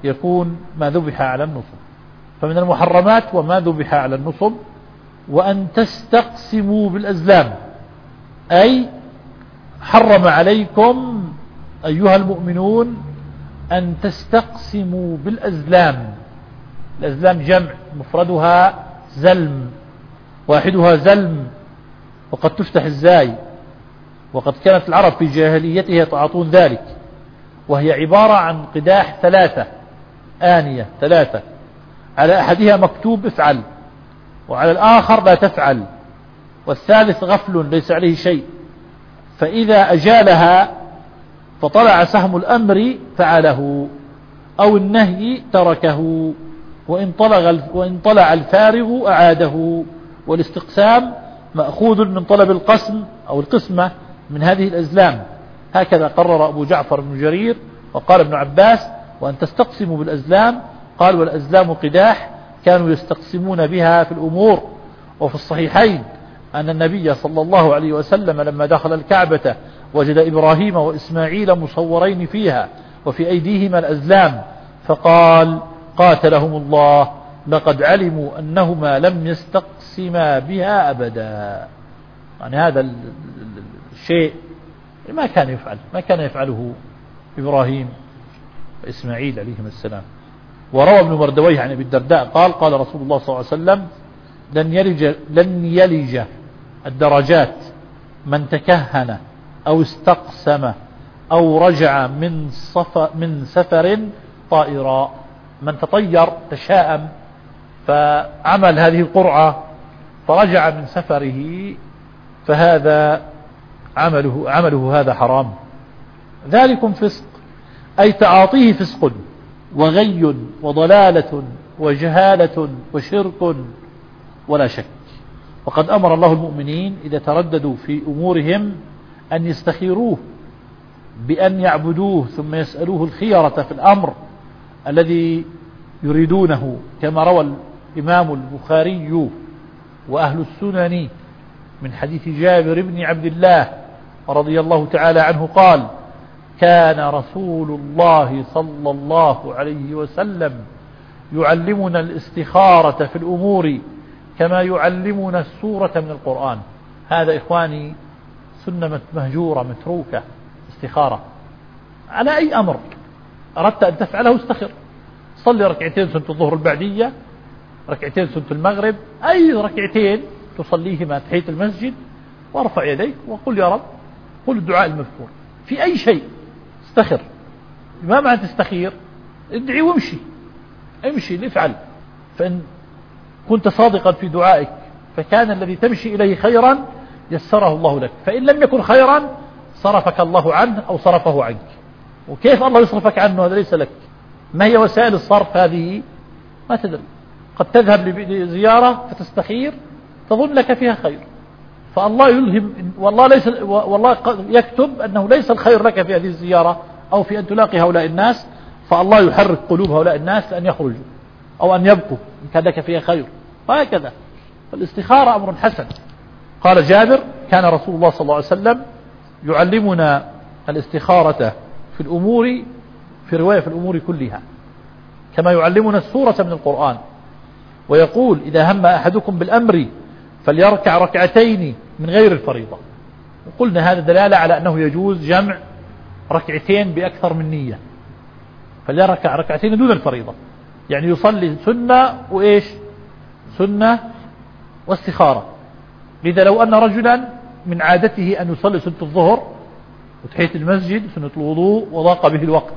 يكون ما ذبح على النصب. فمن المحرمات وما ذبح على النصب. وأن تستقسموا بالأزلام، أي حرم عليكم أيها المؤمنون أن تستقسموا بالأزلام. الأزلام جمع، مفردها زلم، واحدها زلم، وقد تفتح الزاي، وقد كانت العرب في جاهليتها يتعاطون ذلك، وهي عبارة عن قداح ثلاثة، آنية ثلاثة، على أحدها مكتوب افعل، وعلى الآخر لا تفعل، والثالث غفل ليس عليه شيء، فإذا أجالها فطلع سهم الأمر فعله، أو النهي تركه، وإن طلع, وإن طلع الفارغ أعاده. والاستقسام مأخوذ من طلب القسم أو القسمة من هذه الأزلام، هكذا قرر أبو جعفر بن جرير. وقال ابن عباس: وأن تستقسموا بالأزلام. قال: والأزلام قداح كانوا يستقسمون بها في الأمور. وفي الصحيحين أن النبي صلى الله عليه وسلم لما دخل الكعبة وجد إبراهيم وإسماعيل مصورين فيها وفي أيديهما الأزلام، فقال: قاتلهم الله، لقد علموا أنهما لم يستقسما بها أبدا. يعني هذا الشيء ما كان يفعل ما كان يفعله إبراهيم وإسماعيل عليهما السلام. وروى ابن مردويه عن أبي الدرداء قال: قال رسول الله صلى الله عليه وسلم: لن يلج, لن يلج الدرجات من تكهن أو استقسم أو رجع من, من سفر طائرا. من تطير تشاءم فعمل هذه القرعة فرجع من سفره فهذا عمله, عمله هذا حرام. ذلكم فسق، أي تعاطيه فسق وغي وضلالة وجهالة وشرك ولا شك. وقد أمر الله المؤمنين إذا ترددوا في أمورهم أن يستخيروه بأن يعبدوه ثم يسألوه الخيرة في الأمر الذي يريدونه، كما روى الإمام البخاري وأهل السنن من حديث جابر بن عبد الله رضي الله تعالى عنه قال: كان رسول الله صلى الله عليه وسلم يعلمنا الاستخارة في الأمور كما يعلمنا السورة من القرآن. هذا إخواني سنة مهجورة متروكة، استخارة على أي أمر أردت أن تفعله استخر. صلي ركعتين سنة الظهر البعدية، ركعتين سنة المغرب، أي ركعتين تصليهما تحية المسجد، وارفع يديك وقل: يا رب، قل الدعاء المذكور في أي شيء استخر. ما معنى تستخير؟ ادعي وامشي، امشي افعل. فإن كنت صادقا في دعائك فكان الذي تمشي إليه خيرا يسره الله لك، فإن لم يكن خيرا صرفك الله عنه أو صرفه عنك. وكيف الله يصرفك عنه؟ هذا ليس لك. ما هي وسائل الصرف هذه؟ ما تدري. قد تذهب لزيارة فتستخير تظن لك فيها خير، فالله يلهم، والله ليس والله يكتب أنه ليس الخير لك في هذه الزيارة أو في أن تلاقي هؤلاء الناس، فالله يحرك قلوب هؤلاء الناس أن يخرجوا أو أن يبقوا إن كان لك فيها خير، وهكذا. فالاستخارة أمر حسن. قال جابر: كان رسول الله صلى الله عليه وسلم يعلمنا الاستخارة في الأمور، في رواية في الأمور كلها، كما يعلمنا السورة من القرآن. ويقول: إذا هم أحدكم بالأمر فليركع ركعتين من غير الفريضة. وقلنا هذا دلالة على أنه يجوز جمع ركعتين بأكثر من نية، فليركع ركعتين دون الفريضة، يعني يصلي سنة وإيش؟ سنة واستخارة. لذا لو أن رجلا من عادته أن يصلي سنة الظهر وتحية المسجد سنة الوضوء وضاق به الوقت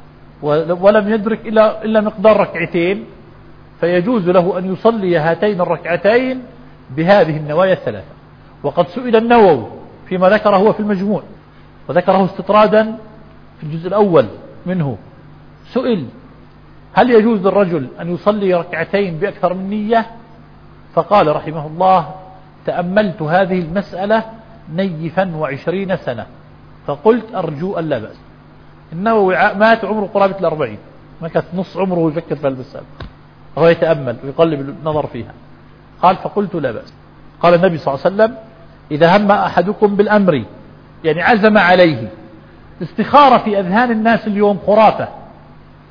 ولم يدرك إلا, إلا مقدار ركعتين، فيجوز له أن يصلي هاتين الركعتين بهذه النوايا الثلاثة. وقد سئل النووي فيما ذكره هو في المجموع، وذكره استطرادا في الجزء الأول منه، سئل: هل يجوز للرجل أن يصلي ركعتين بأكثر من نية؟ فقال رحمه الله: تأملت هذه المسألة نيفا وعشرين سنة، فقلت أرجو أن لا بأس. النووي مات عمره قرابة الأربعين، ما كانت نص عمره يفكر في المسألة، هو يتأمل ويقلب النظر فيها. قال: فقلت لا بأس. قال النبي صلى الله عليه وسلم: إذا هم أحدكم بالأمر، يعني عزم عليه. الاستخارة في أذهان الناس اليوم خرافة،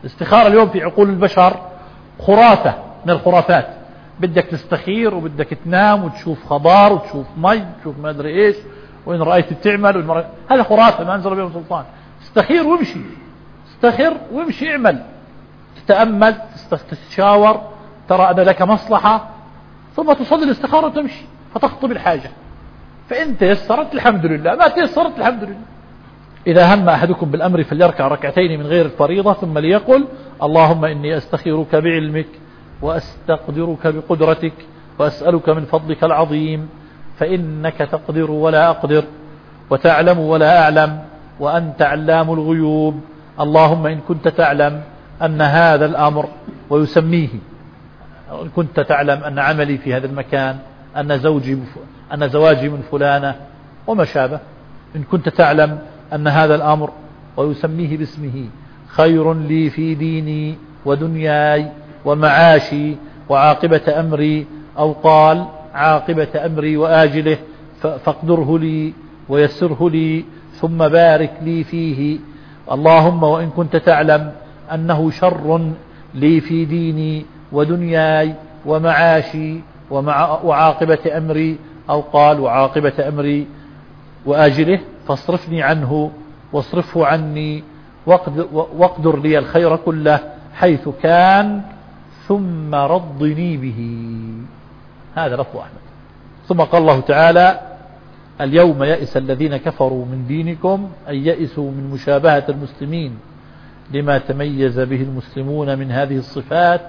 الاستخارة اليوم في عقول البشر خرافة من الخرافات، بدك تستخير وبدك تنام وتشوف خبر وتشوف مي وتشوف ما أدري إيش، وإن رأيت بتعمل وإن رأيت... هذا خرافة ما أنزل بهم سلطان. استخير وامشي، استخر وامشي، اعمل، تتأمل، تتشاور، ترى أن لك مصلحة، ثم تصلي الاستخارة وتمشي فتخطب الحاجة. فإن تيسرت الحمد لله، ما تيسرت الحمد لله. إذا هم أحدكم بالأمر فليركع ركعتين من غير الفريضة ثم ليقل اللهم إني أستخيرك بعلمك وأستقدرك بقدرتك وأسألك من فضلك العظيم فإنك تقدر ولا أقدر وتعلم ولا أعلم وأنت علام الغيوب. اللهم إن كنت تعلم أن هذا الأمر، ويسميه، إن كنت تعلم أن عملي في هذا المكان، أن زوجي أن زواجي من فلانة وما شابه، إن كنت تعلم أن هذا الأمر، ويسميه باسمه، خير لي في ديني ودنياي ومعاشي وعاقبة أمري، أو قال عاقبة أمري وآجله، فاقدره لي ويسره لي ثم بارك لي فيه. اللهم وإن كنت تعلم أنه شر لي في ديني ودنياي ومعاشي وعاقبة أمري، أو قال وعاقبة أمري وآجله، فاصرفني عنه واصرفه عني واقدر لي الخير كله حيث كان ثم رضني به. هذا لفظ أحمد. ثم قال الله تعالى اليوم يئس الذين كفروا من دينكم، أي يئسوا من مشابهة المسلمين لما تميز به المسلمون من هذه الصفات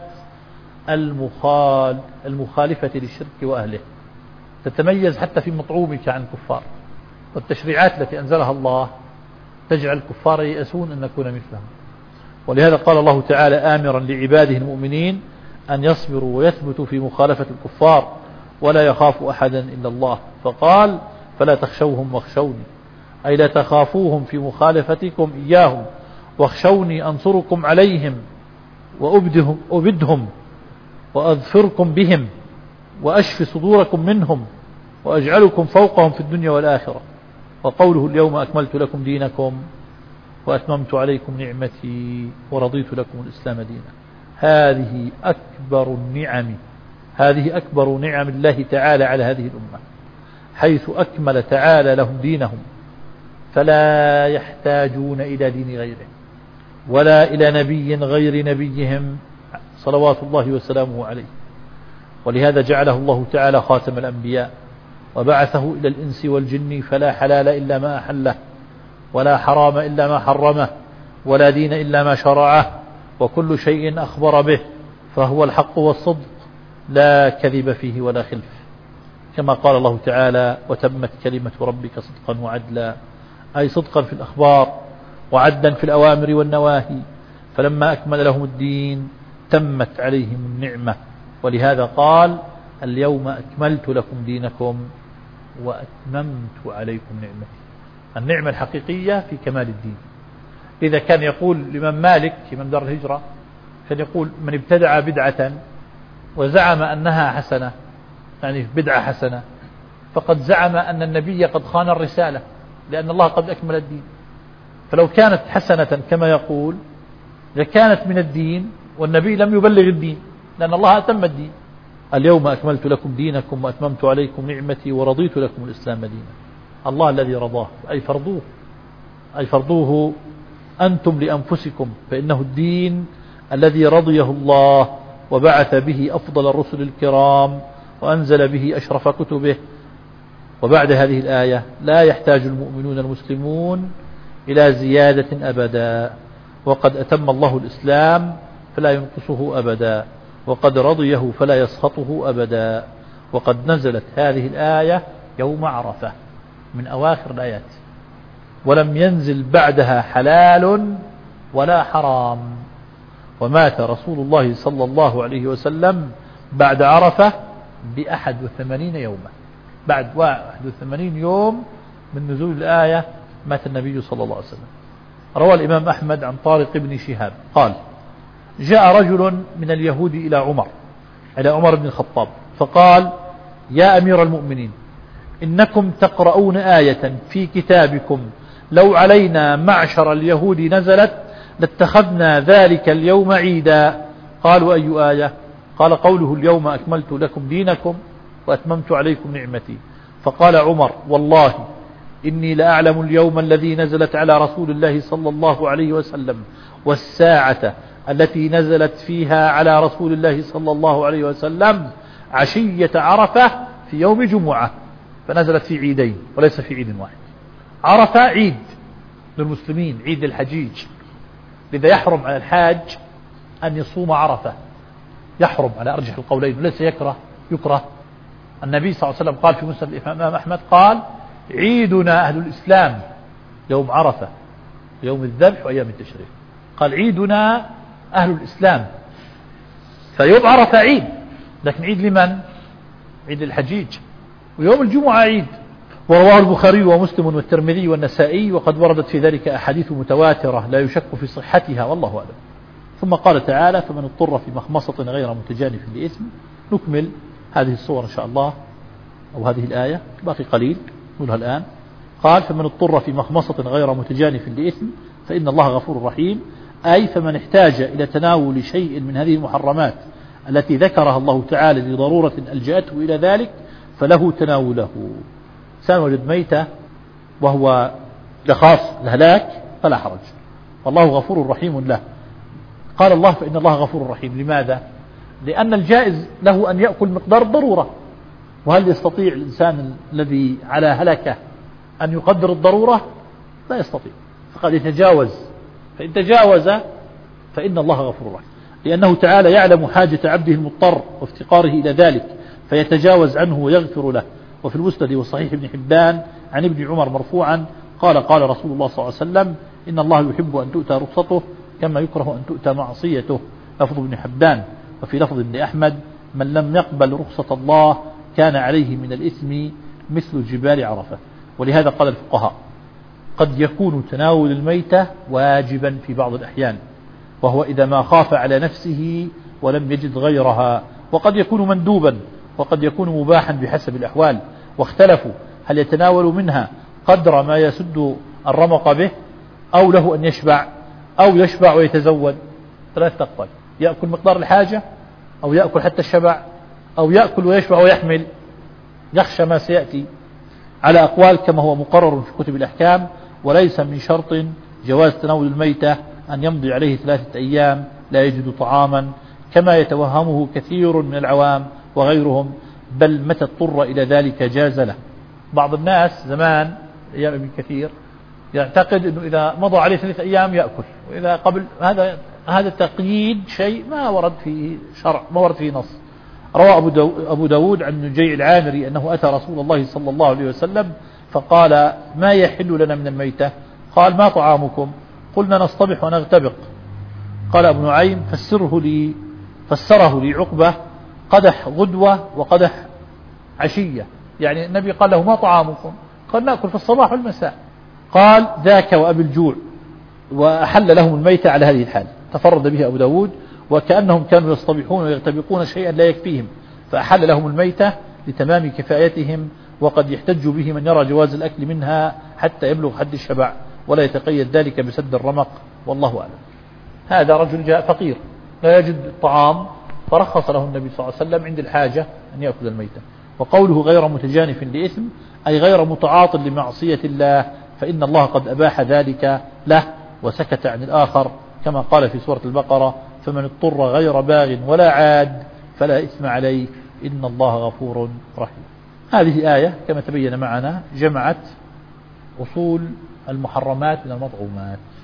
المخال المخالفة للشرك وأهله، تتميز حتى في مطعومك عن الكفار، والتشريعات التي أنزلها الله تجعل الكفار يأسون أن نكون مثلهم. ولهذا قال الله تعالى آمرا لعباده المؤمنين أن يصبروا ويثبتوا في مخالفة الكفار ولا يخاف أحدا إلا الله، فقال فلا تخشوهم واخشوني، أي لا تخافوهم في مخالفتكم إياهم، واخشوني أنصركم عليهم وأبدهم, أبدهم وأظفركم بهم وأشفي صدوركم منهم وأجعلكم فوقهم في الدنيا والآخرة. وقوله اليوم أكملت لكم دينكم وأتممت عليكم نعمتي ورضيت لكم الإسلام دينا. هذه أكبر النعم، هذه أكبر نعم الله تعالى على هذه الأمة، حيث أكمل تعالى لهم دينهم فلا يحتاجون إلى دين غيره ولا إلى نبي غير نبيهم صلوات الله وسلامه عليه. ولهذا جعله الله تعالى خاتم الأنبياء وبعثه إلى الإنس والجن، فلا حلال إلا ما أحله ولا حرام إلا ما حرمه ولا دين إلا ما شرعه، وكل شيء أخبر به فهو الحق والصدق لا كذب فيه ولا خلف، كما قال الله تعالى وتمت كلمة ربك صدقا وعدلا، أي صدقا في الأخبار وعدلا في الأوامر والنواهي. فلما أكمل لهم الدين تمت عليهم النعمة، ولهذا قال اليوم أكملت لكم دينكم وأتممت عليكم نعمتي. النعمة الحقيقية في كمال الدين. إذا كان يقول الإمام مالك إمام دار الهجرة كان يقول من ابتدع بدعة وزعم أنها حسنة، يعني بدعة حسنة، فقد زعم أن النبي قد خان الرسالة، لأن الله قد أكمل الدين. فلو كانت حسنة كما يقول لكانت من الدين، والنبي لم يبلغ الدين، لأن الله أتم الدين. اليوم أكملت لكم دينكم وأتممت عليكم نعمتي ورضيت لكم الإسلام دينا. الله الذي رضاه، أي فرضوه، أي فرضوه أنتم لأنفسكم، فإنه الدين الذي رضيه الله وبعث به أفضل الرسل الكرام وأنزل به أشرف كتبه. وبعد هذه الآية لا يحتاج المؤمنون المسلمون إلى زيادة أبدا، وقد أتم الله الإسلام فلا ينقصه أبدا، وقد رضيه فلا يسخطه أبدا. وقد نزلت هذه الآية يوم عرفة من أواخر الآيات، ولم ينزل بعدها حلال ولا حرام. ومات رسول الله صلى الله عليه وسلم بعد عرفة بأحد وثمانين يوما، بعد واحد وثمانين يوم من نزول الآية مات النبي صلى الله عليه وسلم. روى الإمام أحمد عن طارق بن شهاب قال جاء رجل من اليهود إلى عمر إلى عمر بن الخطاب فقال يا أمير المؤمنين إنكم تقرؤون آية في كتابكم لو علينا معشر اليهود نزلت لاتخذنا ذلك اليوم عيدا. قالوا أي آية؟ قال قوله اليوم أكملت لكم دينكم وأتممت عليكم نعمتي. فقال عمر والله إني لأعلم اليوم الذي نزلت على رسول الله صلى الله عليه وسلم والساعة التي نزلت فيها على رسول الله صلى الله عليه وسلم عشية عرفة في يوم جمعة، فنزلت في عيدين وليس في عيد واحد. عرفة عيد للمسلمين، عيد للحجيج، لذا يحرم على الحاج أن يصوم عرفة، يحرم على أرجح القولين وليس يكره، يكره. النبي صلى الله عليه وسلم قال في مسند الإمام أحمد قال عيدنا أهل الإسلام يوم عرفة، يوم الذبح وأيام التشريق. قال عيدنا أهل الإسلام، فيوم عرفة عيد، لكن عيد لمن؟ عيد الحجيج. ويوم الجمعة عيد. ورواه البخاري ومسلم والترمذي والنسائي، وقد وردت في ذلك أحاديث متواترة لا يشك في صحتها والله أعلم. ثم قال تعالى فمن اضطر في مخمصة غير متجانف لإثم. نكمل هذه الصور إن شاء الله، أو هذه الآية باقي قليل نقولها الآن. قال فمن اضطر في مخمصة غير متجانف لإثم فإن الله غفور رحيم، أي فمن احتاج إلى تناول شيء من هذه المحرمات التي ذكرها الله تعالى لضرورة ألجأته إلى ذلك فله تناوله. إنسان وجد ميتة وهو يخاف الهلاك فلا حرج، والله غفور رحيم له. قال الله فإن الله غفور رحيم. لماذا؟ لأن الجائز له أن يأكل مقدار الضرورة، وهل يستطيع الإنسان الذي على هلكة أن يقدر الضرورة؟ لا يستطيع، فقد يتجاوز. فإن تجاوز فإن الله غفور رحيم، لأنه تعالى يعلم حاجة عبده المضطر وافتقاره إلى ذلك فيتجاوز عنه ويغفر له. وفي المسند وصحيح ابن حبان عن ابن عمر مرفوعا قال قال رسول الله صلى الله عليه وسلم إن الله يحب أن تؤتى رخصته كما يكره أن تؤتى معصيته، لفظ ابن حبان. وفي لفظ ابن أحمد من لم يقبل رخصة الله كان عليه من الإثم مثل جبال عرفة. ولهذا قال الفقهاء قد يكون تناول الميتة واجبا في بعض الأحيان، وهو إذا ما خاف على نفسه ولم يجد غيرها، وقد يكون مندوبا، وقد يكون مباحا بحسب الأحوال. واختلفوا هل يتناول منها قدر ما يسد الرمق به، أو له أن يشبع، أو يشبع ويتزود. ثلاث أقوال: يأكل مقدار الحاجة، أو يأكل حتى الشبع، أو يأكل ويشبع ويحمل، يخشى ما سيأتي، على أقوال كما هو مقرر في كتب الأحكام. وليس من شرط جواز تناول الميتة أن يمضي عليه ثلاثة أيام لا يجد طعاما كما يتوهمه كثير من العوام وغيرهم، بل متى اضطر إلى ذلك جاز له. بعض الناس زمان أيام ابن كثير يعتقد أنه إذا مضى عليه ثلاثة أيام يأكل، وإذا قبل هذا هذا تقييد شيء ما ورد فيه شرع، ما ورد فيه نص. روى أبو داود عن نجيع العامري أنه أتى رسول الله صلى الله عليه وسلم فقال ما يحل لنا من الميتة؟ قال ما طعامكم؟ قلنا نصطبح ونغتبق. قال ابن نعيم فسره لي فسره لي عقبة قدح غدوة وقدح عشية، يعني النبي قال له ما طعامكم؟ قال نأكل في الصباح والمساء. قال ذاك وأبي الجوع، وأحل لهم الميتة على هذه الحال. تفرد به أبو داود، وكأنهم كانوا يصطبحون ويغتبقون شيئا لا يكفيهم، فأحل لهم الميتة لتمام كفايتهم. وقد يحتج به من يرى جواز الأكل منها حتى يبلغ حد الشبع، ولا يتقيد ذلك بسد الرمق، والله أعلم. هذا رجل جاء فقير لا يجد طعام، فرخص له النبي صلى الله عليه وسلم عند الحاجة أن يأكل الميتة. وقوله غير متجانف لإثم أي غير متعاط لمعصية الله، فإن الله قد أباح ذلك له وسكت عن الآخر، كما قال في سورة البقرة فمن اضطر غير باغ ولا عاد فلا إثم عليه إن الله غفور رحيم. هذه آية كما تبين معنا جمعت أصول المحرمات من المطعومات.